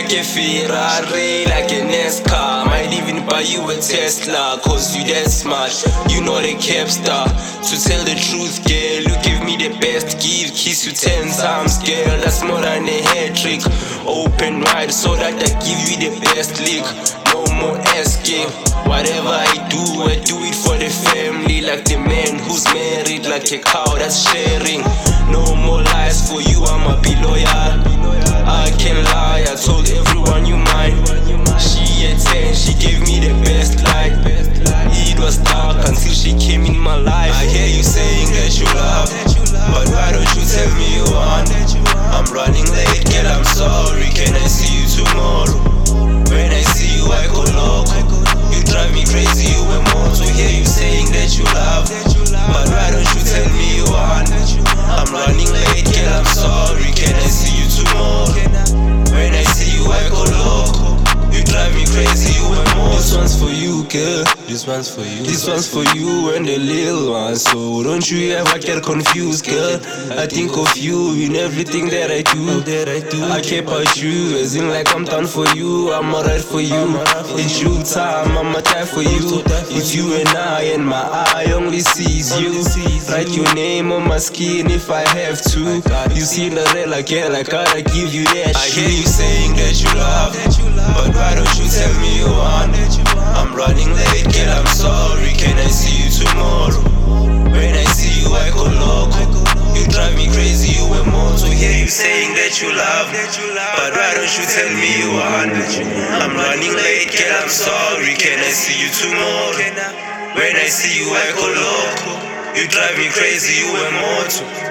like a Ferrari, like a NASCAR. Might even buy you a Tesla, cause you that smart. You know the cap star. To tell the truth, girl, you give me the best gift. Kiss you 10 times, girl, that's more than a hair trick. Open wide so that I give you the best lick. No more escape. Whatever I do it for the family. Like the man who's married, like a cow that's sharing. No more lies for you, I'ma be loyal. I can't lie, I told everyone you mine. She a 10, she gave me the best life. It was dark until she came in my life. I hear you saying that you love, but why don't you tell me you want? I'm running late, girl, I'm sorry. Can I see you tomorrow? When I see you, I go loco. You drive me crazy, you a motor. Hear you saying that you love, but why don't you tell me you want? I'm running late, girl, I'm sorry. Can I see you tomorrow? When I see you, I go loco. You drive me crazy, you a motor. This one's for you, girl. This one's for you. This one's for you and the little ones. So don't you ever get confused, girl. I think of you in everything that I do. I care about you, as in like I'm down for you. I'm alright for you. It's you time, I'ma die for you. It's you and I, and my eye only sees you. Write your name on my skin if I have to. You Cinderella, girl, I gotta give you that shit. I hear you saying that you love, but why don't you tell me you want? I'm running late, girl, I'm sorry. Can I see you tomorrow? When I see you, I go loco. You drive me crazy, you a motor. Hear you saying that you love, but why don't you tell me you want? I'm running late, girl, I'm sorry. Can I see you tomorrow? When I see you, I go loco. You drive me crazy, you a motor.